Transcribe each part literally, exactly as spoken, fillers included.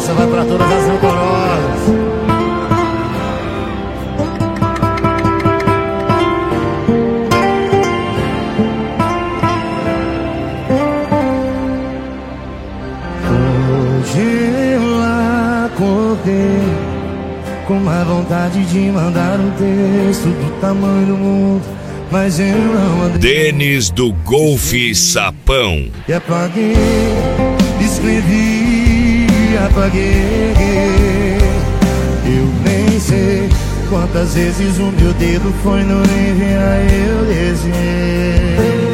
Essa vai pra todas as rancorosas. Hoje eu acordei com uma vontade de mandar um texto do tamanho do mundo, mas eu não andei. Denis do Golfe Sapão. E apaguei, escrevi, apaguei. Eu nem sei quantas vezes o meu dedo foi no enviar, eu desenhei.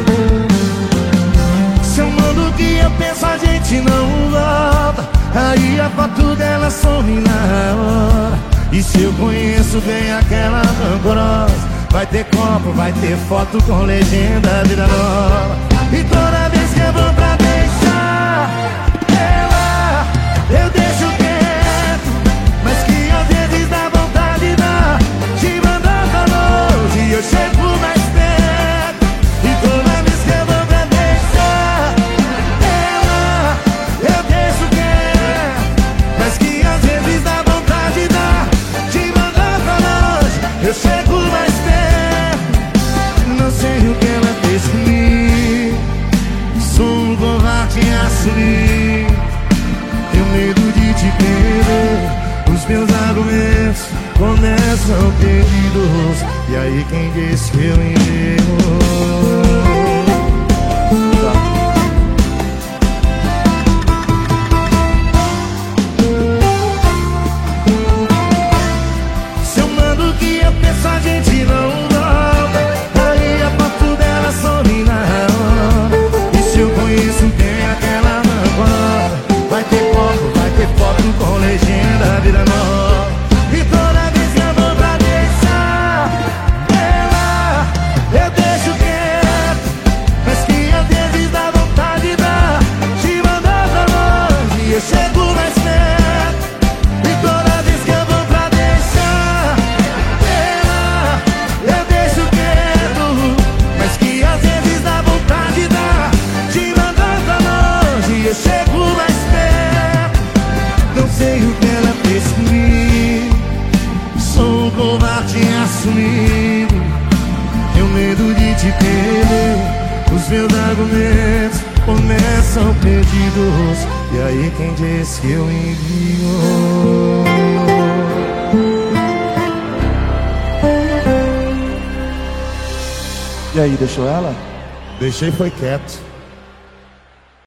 Se eu mando o que eu penso, a gente não volta. Aí a foto dela some na hora. E se eu conheço bem aquela rancorosa, vai ter copo, vai ter foto com legenda vida nova. E toda vez que eu vou pra deixar ela, eu deixo quieto, mas que às vezes dá vontade dá de mandar pra longe e eu chego mais perto. E toda vez que eu vou pra deixar ela, eu deixo quieto, mas que às vezes dá vontade dá de mandar pra longe, eu chego mais perto. Não sei o que ela fez comigo, sou um covarde a assumir. Tenho medo de te perder, os meus argumentos começam perdidos. E aí quem disse que eu enguio? Se eu mando o que eu penso, a gente não volta. Aí a foto dela some na hora. E se eu conheço bem aquela rancorosa, vai ter foto, vai ter foto com legenda vida nova. E toda vez que eu vou pra deixar ela, eu deixo quieto, mas que às vezes dá vontade dá de mandar pra longe e eu chego mais perto. E toda vez que eu vou pra deixar ela, eu deixo quieto, mas que às vezes dá vontade dá de mandar pra longe e eu chego mais perto. Não sei o que ela fez comigo, sou um covarde assumido. Tenho medo de te perder, os meus argumentos começam perdidos. E aí quem disse que eu envio? E aí, deixou ela? Deixei, foi quieto.